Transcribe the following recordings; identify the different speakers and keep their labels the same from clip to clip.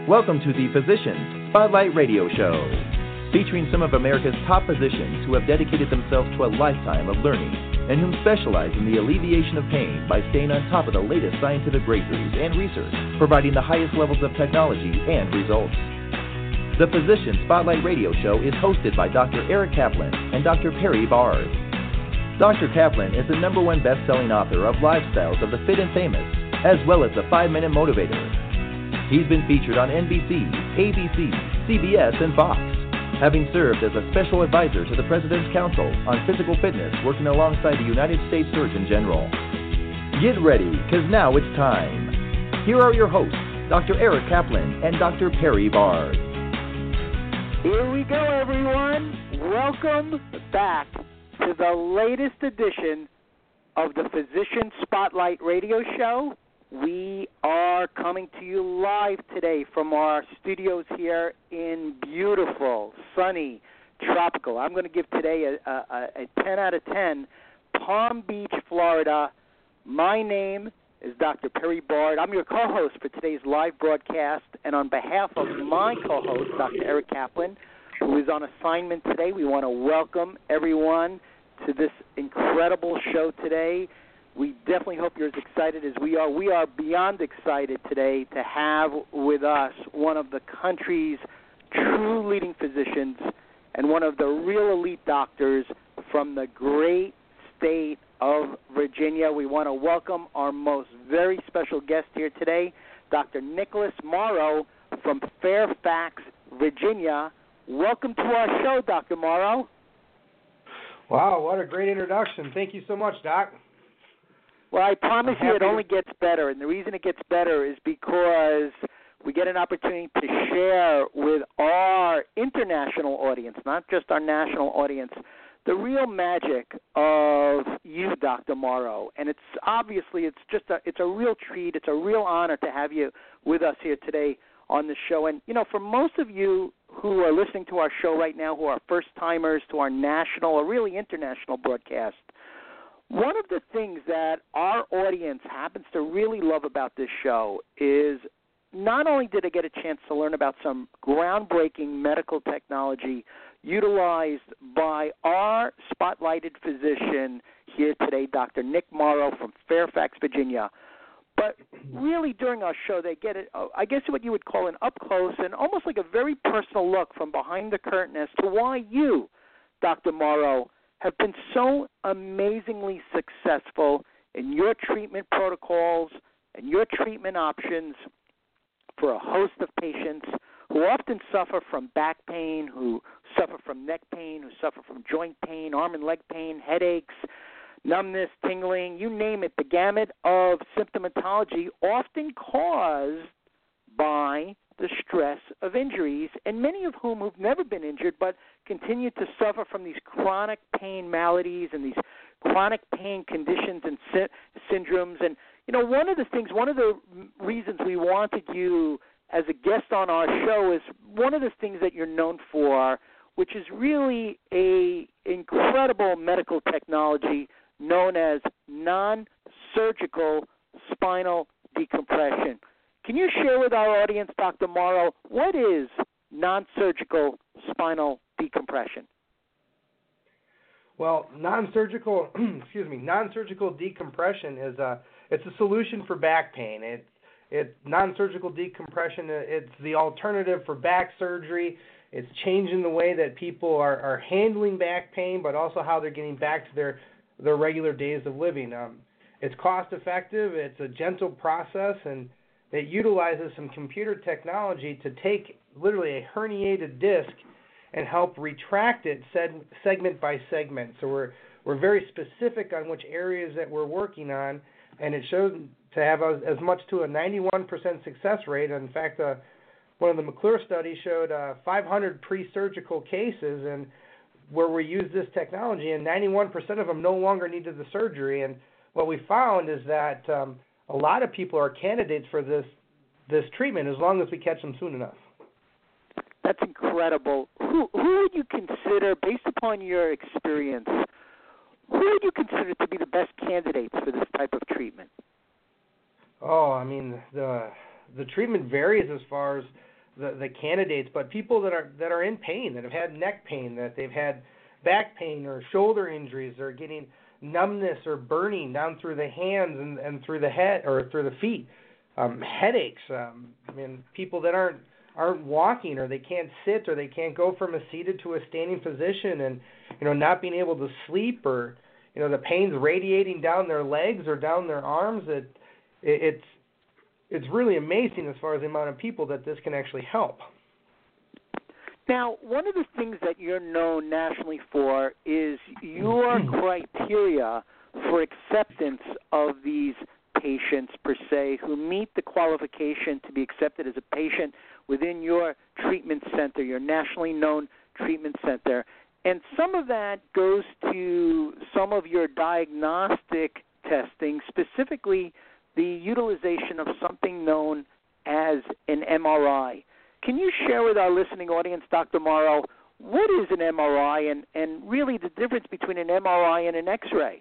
Speaker 1: Welcome to the Physicians Spotlight Radio Show, featuring some of America's top physicians who have dedicated themselves to a lifetime of learning and who specialize in the alleviation of pain by staying on top of the latest scientific breakthroughs and research, providing the highest levels of technology and results. The Physician Spotlight Radio Show is hosted by Dr. Eric Kaplan and Dr. Perry Bard. Dr. Kaplan is the #1 best-selling author of Lifestyles of the Fit and Famous, as well as the 5-Minute Motivator. He's been featured on NBC, ABC, CBS, and Fox, having served as a special advisor to the President's Council on Physical Fitness, working alongside the United States Surgeon General. Get ready, because now it's time. Here are your hosts, Dr. Eric Kaplan and Dr. Perry Bard.
Speaker 2: Here we go, everyone. Welcome back to the latest edition of the Physician Spotlight Radio Show. We are coming to you live today from our studios here in beautiful, sunny, tropical. I'm going to give today a 10 out of 10, Palm Beach, Florida. My name is Dr. Perry Bard. I'm your co-host for today's live broadcast, and on behalf of my co-host, Dr. Eric Kaplan, who is on assignment today, we want to welcome everyone to this incredible show today. We definitely hope you're as excited as we are. We are beyond excited today to have with us one of the country's true leading physicians and one of the real elite doctors from the great state of Virginia. We want to welcome our most very special guest here today, Dr. Nicholas Morrow from Fairfax, Virginia. Welcome to our show, Dr. Morrow.
Speaker 3: Wow, what a great introduction. Thank you so much, Doc.
Speaker 2: Well, I promise you it only gets better, and the reason it gets better is because we get an opportunity to share with our international audience, not just our national audience, the real magic of you, Dr. Morrow. And it's obviously it's a real treat, it's a real honor to have you with us here today on the show. And, you know, for most of you who are listening to our show right now, who are first-timers to our national or really international broadcast, one of the things that our audience happens to really love about this show is not only did they get a chance to learn about some groundbreaking medical technology utilized by our spotlighted physician here today, Dr. Nick Morrow from Fairfax, Virginia, but really during our show they get it, I guess what you would call an up-close and almost like a very personal look from behind the curtain as to why you, Dr. Morrow, have been so amazingly successful in your treatment protocols and your treatment options for a host of patients who often suffer from back pain, who suffer from neck pain, who suffer from joint pain, arm and leg pain, headaches, numbness, tingling, you name it, the gamut of symptomatology often caused by the stress of injuries, and many of whom have never been injured but continue to suffer from these chronic pain maladies and these chronic pain conditions and syndromes. And, you know, one of the reasons we wanted you as a guest on our show is one of the things that you're known for, which is really a incredible medical technology known as non-surgical spinal decompression. Can you share with our audience, Dr. Morrow, what is non-surgical spinal decompression?
Speaker 3: Well, non-surgical decompression is it's a solution for back pain. It's non-surgical decompression. It's the alternative for back surgery. It's changing the way that people are handling back pain, but also how they're getting back to their regular days of living. It's cost effective. It's a gentle process, and it utilizes some computer technology to take literally a herniated disc and help retract it segment by segment. So we're very specific on which areas that we're working on, and it showed to have as much to a 91% success rate. In fact, one of the McClure studies showed 500 pre-surgical cases, and where we used this technology, and 91% of them no longer needed the surgery. And what we found is that a lot of people are candidates for this treatment as long as we catch them soon enough.
Speaker 2: That's incredible. Who would you consider, based upon your experience, who would you consider to be the best candidates for this type of treatment?
Speaker 3: Oh, I mean, the treatment varies as far as the candidates, but people that are in pain, that have had neck pain, that they've had back pain or shoulder injuries, or getting numbness or burning down through the hands and through the head or through the feet, headaches. People that aren't walking, or they can't sit, or they can't go from a seated to a standing position, and not being able to sleep, or the pain's radiating down their legs or down their arms. It's really amazing as far as the amount of people that this can actually help.
Speaker 2: Now, one of the things that you're known nationally for is your criteria for acceptance of these patients, per se, who meet the qualification to be accepted as a patient within your treatment center, your nationally known treatment center. And some of that goes to some of your diagnostic testing, specifically the utilization of something known as an MRI. Can you share with our listening audience, Dr. Morrow, what is an MRI and really the difference between an MRI and an X-ray?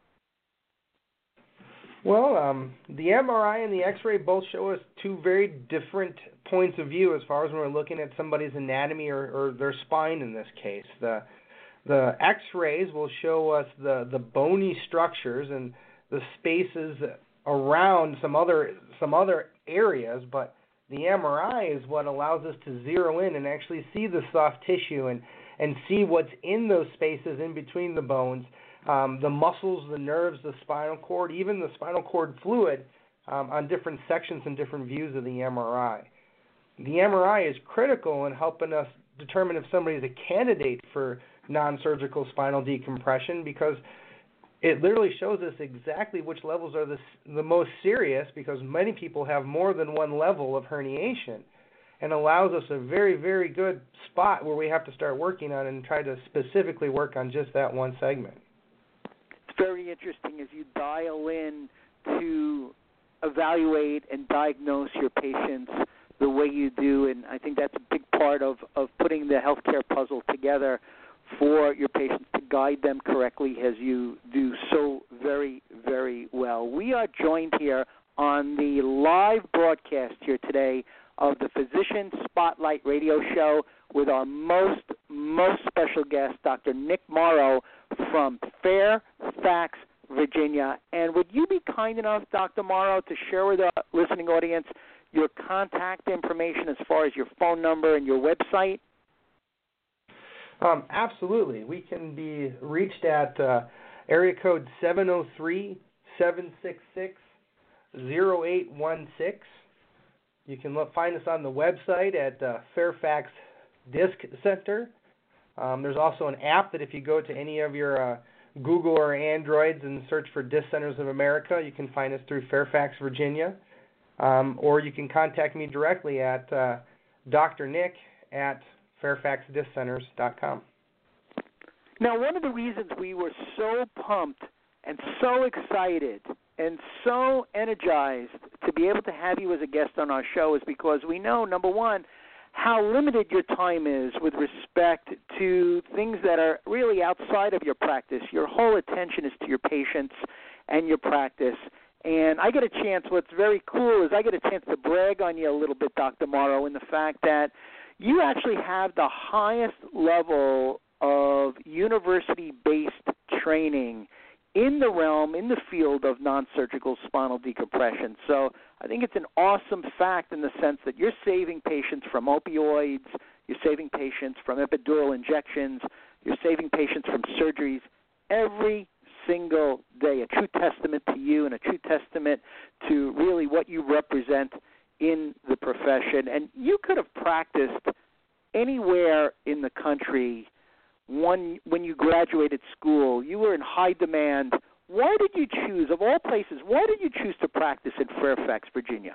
Speaker 3: Well, the MRI and the X-ray both show us two very different points of view as far as when we're looking at somebody's anatomy or their spine in this case. The X-rays will show us the bony structures and the spaces around some other areas, but the MRI is what allows us to zero in and actually see the soft tissue and see what's in those spaces in between the bones, the muscles, the nerves, the spinal cord, even the spinal cord fluid on different sections and different views of the MRI. The MRI is critical in helping us determine if somebody is a candidate for non-surgical spinal decompression, because it literally shows us exactly which levels are the most serious, because many people have more than one level of herniation, and allows us a very, very good spot where we have to start working on and try to specifically work on just that one segment.
Speaker 2: It's very interesting as you dial in to evaluate and diagnose your patients the way you do, and I think that's a big part of putting the healthcare puzzle together for your patients to guide them correctly, as you do so very, very well. We are joined here on the live broadcast here today of the Physician Spotlight Radio Show with our most special guest, Dr. Nick Morrow from Fairfax, Virginia. And would you be kind enough, Dr. Morrow, to share with our listening audience your contact information as far as your phone number and your website?
Speaker 3: Absolutely. We can be reached at area code 703-766-0816. You can find us on the website at Fairfax Disc Center. There's also an app that if you go to any of your Google or Androids and search for Disc Centers of America, you can find us through Fairfax, Virginia. Or you can contact me directly at Dr. Nick at fairfaxdisccenters.com.
Speaker 2: Now, one of the reasons we were so pumped and so excited and so energized to be able to have you as a guest on our show is because we know, number one, how limited your time is with respect to things that are really outside of your practice. Your whole attention is to your patients and your practice. And I get a chance, what's very cool is I get a chance to brag on you a little bit, Dr. Morrow, in the fact that you actually have the highest level of university-based training in the realm, in the field of non-surgical spinal decompression. So I think it's an awesome fact in the sense that you're saving patients from opioids, you're saving patients from epidural injections, you're saving patients from surgeries every single day. A true testament to you and a true testament to really what you represent in the profession. And you could have practiced anywhere in the country when you graduated school. You were in high demand. Why did you choose, of all places, why did you choose to practice in Fairfax, Virginia?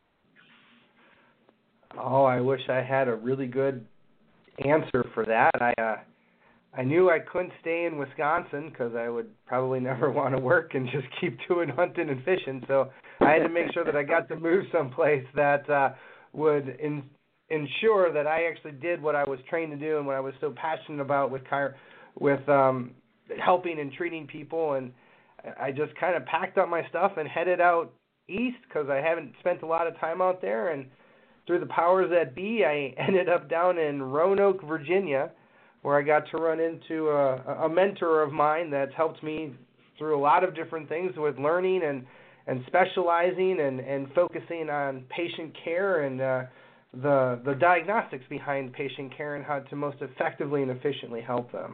Speaker 3: Oh, I wish I had a really good answer for that. I knew I couldn't stay in Wisconsin because I would probably never want to work and just keep doing hunting and fishing. So I had to make sure that I got to move someplace that would ensure that I actually did what I was trained to do and what I was so passionate about with helping and treating people. And I just kind of packed up my stuff and headed out east because I haven't spent a lot of time out there, and through the powers that be, I ended up down in Roanoke, Virginia, where I got to run into a mentor of mine that's helped me through a lot of different things with learning and specializing and focusing on patient care and the diagnostics behind patient care and how to most effectively and efficiently help them.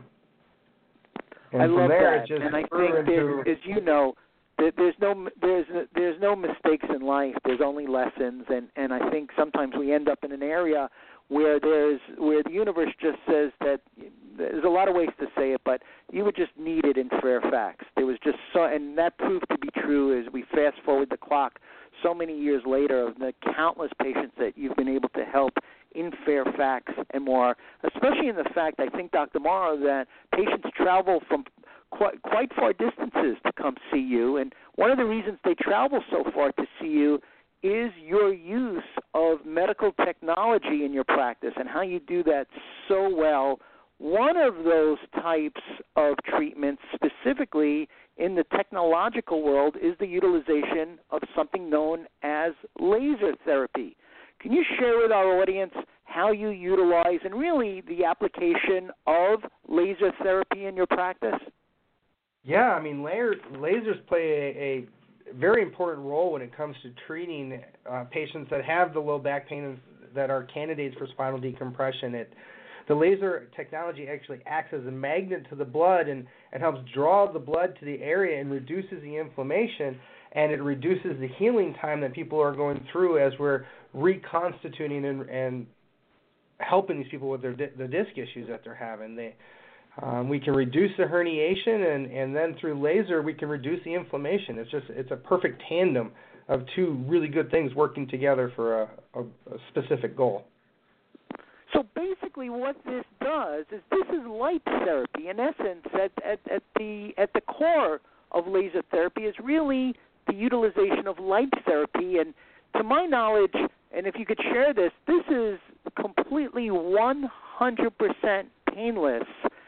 Speaker 3: And
Speaker 2: I
Speaker 3: from
Speaker 2: love
Speaker 3: there,
Speaker 2: that,
Speaker 3: it just
Speaker 2: and I
Speaker 3: grew
Speaker 2: think,
Speaker 3: into,
Speaker 2: as you know, there's no mistakes in life. There's only lessons, and I think sometimes we end up in an area where the universe just says that there's a lot of ways to say it, but you were just needed in Fairfax. There was just so, and that proved to be true as we fast forward the clock so many years later of the countless patients that you've been able to help in Fairfax and more, especially in the fact, I think, Dr. Morrow, that patients travel from quite far distances to come see you, and one of the reasons they travel so far to see you is your use of medical technology in your practice and how you do that so well. One of those types of treatments, specifically in the technological world, is the utilization of something known as laser therapy. Can you share with our audience how you utilize and really the application of laser therapy in your practice?
Speaker 3: Yeah, I mean, lasers play a very important role when it comes to treating patients that have the low back pain that are candidates for spinal decompression. The laser technology actually acts as a magnet to the blood and helps draw the blood to the area and reduces the inflammation, and it reduces the healing time that people are going through as we're reconstituting and helping these people with the disc issues that they're having. We can reduce the herniation, and then through laser we can reduce the inflammation. It's a perfect tandem of two really good things working together for a specific goal.
Speaker 2: So basically, what this does is this is light therapy. In essence, at the core of laser therapy is really the utilization of light therapy. And to my knowledge, and if you could share this, this is completely 100% painless.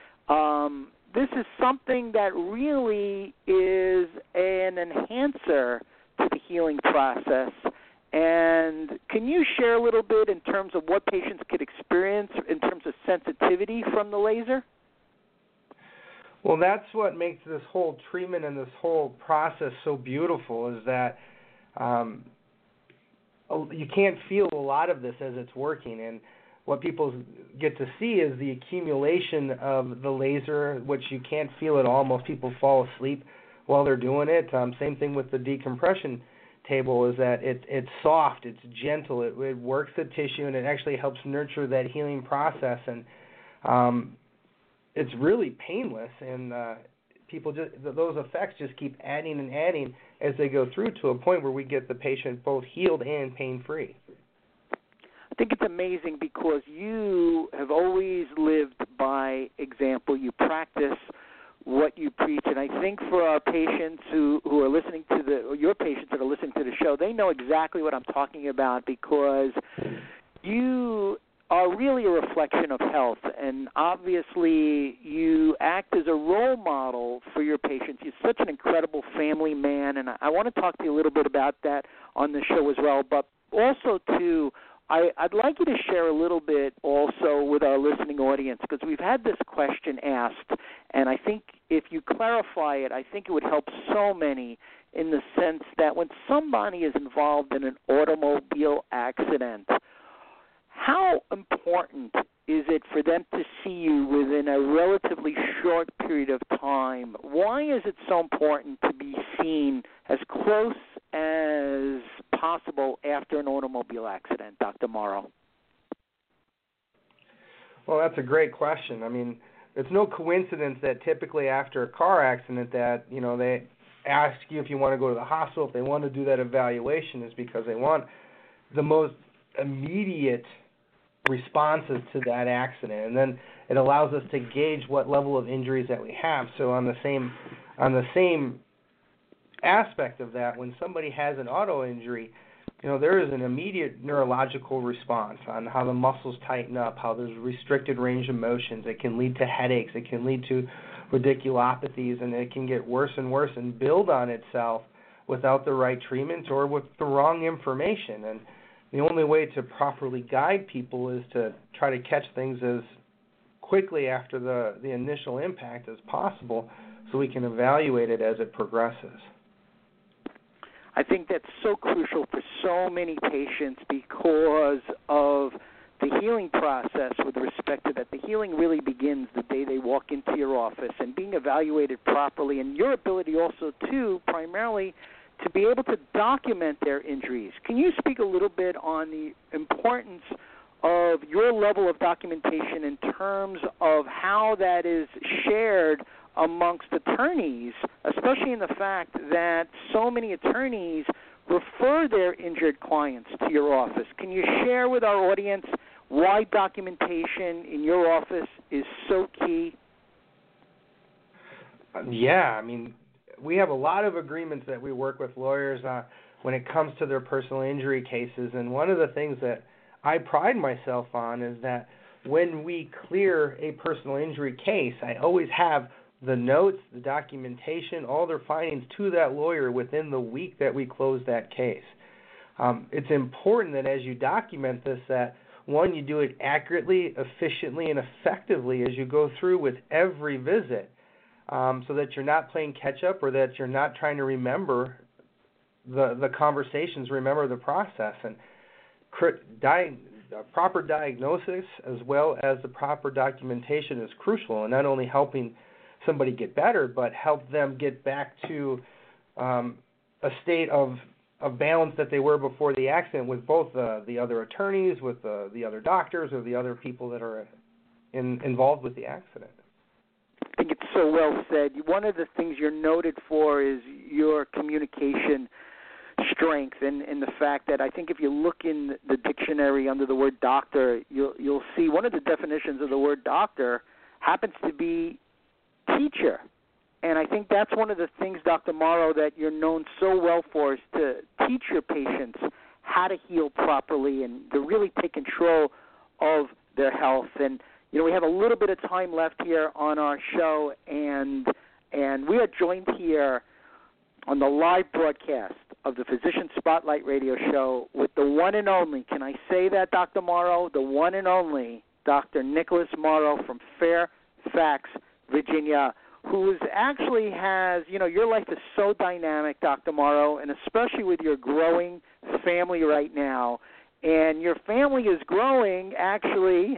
Speaker 2: This is something that really is an enhancer to the healing process. And can you share a little bit in terms of what patients could experience in terms of sensitivity from the laser?
Speaker 3: Well, that's what makes this whole treatment and this whole process so beautiful is that you can't feel a lot of this as it's working. And what people get to see is the accumulation of the laser, which you can't feel at all. Most people fall asleep while they're doing it. Same thing with the decompression table is that it's soft, it's gentle, it works the tissue, and it actually helps nurture that healing process. And it's really painless, and people just those effects just keep adding and adding as they go through to a point where we get the patient both healed and pain-free.
Speaker 2: I think it's amazing because you have always lived by example. You practice what you preach, and I think for our patients who are listening to your patients that are listening to the show, they know exactly what I'm talking about because you are really a reflection of health, and obviously you act as a role model for your patients. You're such an incredible family man, and I want to talk to you a little bit about that on the show as well, but also too, I'd like you to share a little bit also with our listening audience because we've had this question asked, and I think if you clarify it, I think it would help so many in the sense that when somebody is involved in an automobile accident, how important is it for them to see you within a relatively short period of time? Why is it so important to be seen as close as possible after an automobile accident, Dr. Morrow?
Speaker 3: Well, that's a great question. I mean, it's no coincidence that typically after a car accident that, they ask you if you want to go to the hospital, if they want to do that evaluation is because they want the most immediate responses to that accident, and then it allows us to gauge what level of injuries that we have. So on the same aspect of that, when somebody has an auto injury, there is an immediate neurological response on how the muscles tighten up, how there's restricted range of motions. It can lead to headaches. It can lead to radiculopathies, and it can get worse and worse and build on itself without the right treatment or with the wrong information. And the only way to properly guide people is to try to catch things as quickly after the initial impact as possible so we can evaluate it as it progresses.
Speaker 2: I think that's so crucial for so many patients because of the healing process with respect to that. The healing really begins the day they walk into your office and being evaluated properly, and your ability also, too, primarily to be able to document their injuries. Can you speak a little bit on the importance of your level of documentation in terms of how that is shared amongst attorneys, especially in the fact that so many attorneys refer their injured clients to your office? Can you share with our audience why documentation in your office is so key?
Speaker 3: Yeah, I mean, we have a lot of agreements that we work with lawyers when it comes to their personal injury cases, and one of the things that I pride myself on is that when we clear a personal injury case, I always have the notes, the documentation, all their findings to that lawyer within the week that we close that case. It's important that as you document this, that one, you do it accurately, efficiently, and effectively as you go through with every visit, so that you're not playing catch-up or that you're not trying to remember the conversations, remember the process. And proper diagnosis as well as the proper documentation is crucial in not only helping somebody get better, but help them get back to a state of balance that they were before the accident with both the other attorneys, with the other doctors, or the other people that are involved with the accident.
Speaker 2: I think it's so well said. One of the things you're noted for is your communication strength, and the fact that I think if you look in the dictionary under the word doctor, you'll see one of the definitions of the word doctor happens to be teacher. And I think that's one of the things, Dr. Morrow, that you're known so well for, is to teach your patients how to heal properly and to really take control of their health. And, you know, we have a little bit of time left here on our show, and we are joined here on the live broadcast of the Physician Spotlight Radio Show with the one and only, can I say that, Dr. Morrow, the one and only Dr. Nicholas Morrow from Fairfax, Virginia, who actually has, you know, your life is so dynamic, Dr. Morrow, and especially with your growing family right now. And your family is growing, actually,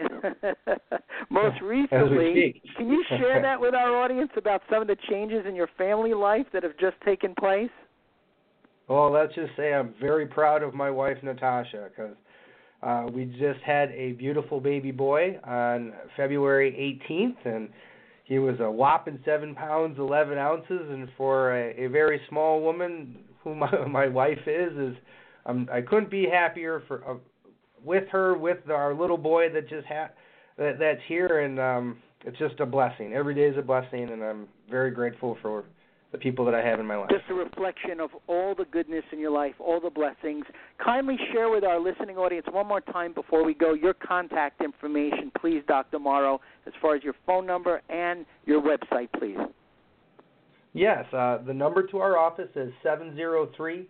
Speaker 2: most recently. Can you share that with our audience about some of the changes in your family life that have just taken place?
Speaker 3: Well, let's just say I'm very proud of my wife, Natasha, because we just had a beautiful baby boy on February 18th, and he was a whopping 7 pounds, 11 ounces, and for a very small woman, who my wife is I couldn't be happier with her, with our little boy that that's here, and it's just a blessing. Every day is a blessing, and I'm very grateful for the people that I have in my life.
Speaker 2: Just a reflection of all the goodness in your life, all the blessings. Kindly share with our listening audience one more time before we go your contact information, please, Dr. Morrow, as far as your phone number and your website, please.
Speaker 3: Yes, the number to our office is 703-766-0816.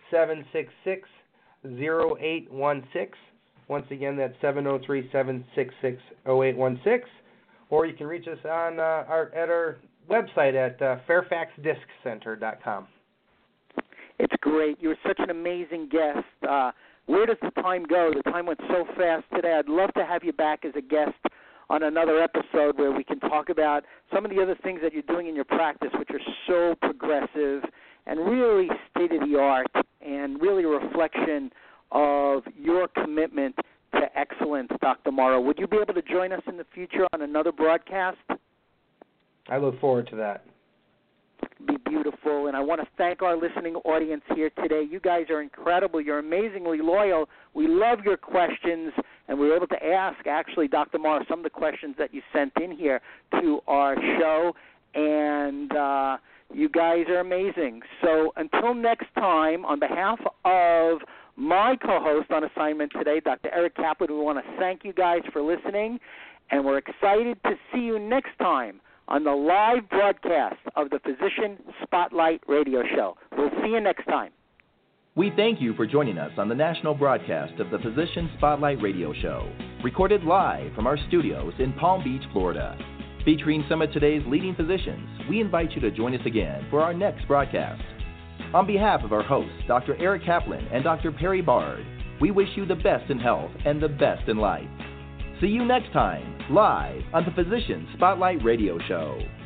Speaker 3: Once again, that's 703-766-0816. Or you can reach us on at our website at fairfaxdisccenter.com.
Speaker 2: It's great. You're such an amazing guest. Where does the time go? The time went so fast today. I'd love to have you back as a guest on another episode where we can talk about some of the other things that you're doing in your practice, which are so progressive and really state-of-the-art and really a reflection of your commitment to excellence, Dr. Morrow. Would you be able to join us in the future on another broadcast?
Speaker 3: I look forward to that.
Speaker 2: Be beautiful, and I want to thank our listening audience here today. You guys are incredible. You're amazingly loyal. We love your questions, and we were able to ask, actually, Dr. Morrow, some of the questions that you sent in here to our show, and you guys are amazing. So until next time, on behalf of my co-host on assignment today, Dr. Eric Kaplan, we want to thank you guys for listening, and we're excited to see you next time on the live broadcast of the Physician Spotlight Radio Show. We'll see you next time.
Speaker 1: We thank you for joining us on the national broadcast of the Physician Spotlight Radio Show, recorded live from our studios in Palm Beach, Florida. Featuring some of today's leading physicians, we invite you to join us again for our next broadcast. On behalf of our hosts, Dr. Eric Kaplan and Dr. Perry Bard, we wish you the best in health and the best in life. See you next time, live on the Physician Spotlight Radio Show.